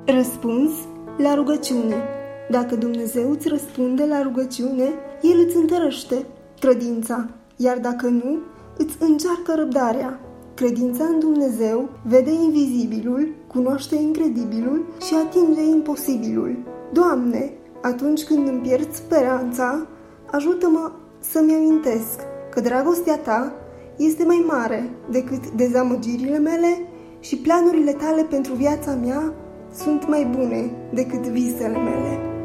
Răspuns la rugăciune. Dacă Dumnezeu îți răspunde la rugăciune, El îți întărește credința, iar dacă nu, îți încearcă răbdarea. Credința în Dumnezeu vede invizibilul, cunoaște incredibilul și atinge imposibilul. Doamne, atunci când îmi pierd speranța, ajută-mă să-mi amintesc că dragostea Ta este mai mare decât dezamăgirile mele și planurile Tale pentru viața mea sunt mai bune decât visele mele.